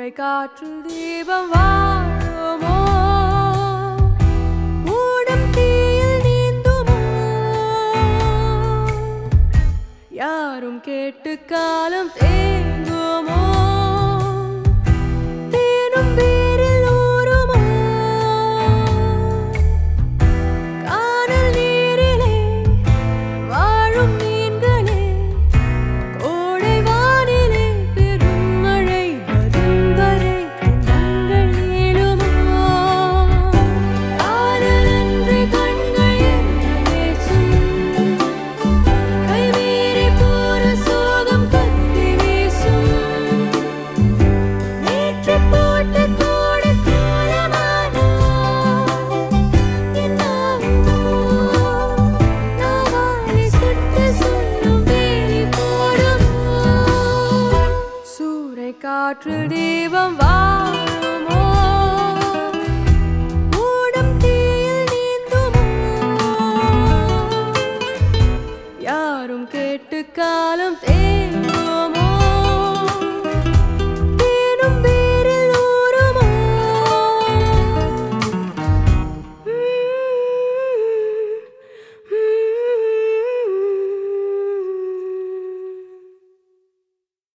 சூறை காற்றில் தீபம் வாழுமோ ஊடம் தீயில் நீந்துமோ யாரும் கேட்டு காலம் தேங்குமோ தேனும் வேரில் ஊறுமோ கானல் நீரிலே வாழும் மீன்களே கோடை வானிலே பெரும் மழை வரும் வரை கண்கள் நீளுமோ காதலன்று கண்கள் என்ன பேசும் கைமீறி போற சோகம் கத்தி வீசும் நேற்று போட்ட கோடை காலமானோ என்னாகுமோ நாவாலை சுட்டு சொல்லும் வேலி போடுமோ சூறை காற்றில் தீபம் வாழுமோ ஊடம் தீயில் நீந்துமோ யாரும் கேட்டு காலம்